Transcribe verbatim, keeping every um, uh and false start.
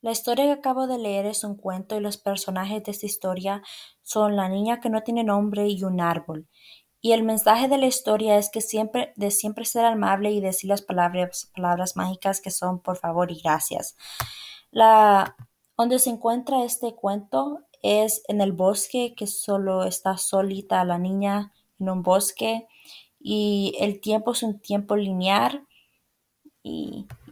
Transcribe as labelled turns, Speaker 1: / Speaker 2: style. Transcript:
Speaker 1: La historia que acabo de leer es un cuento y los personajes de esta historia son la niña que no tiene nombre y un árbol. Y el mensaje de la historia es que siempre, de siempre ser amable y decir las palabras, palabras mágicas que son por favor y gracias. La, donde se encuentra este cuento es en el bosque, que solo está solita la niña en un bosque y el tiempo es un tiempo lineal y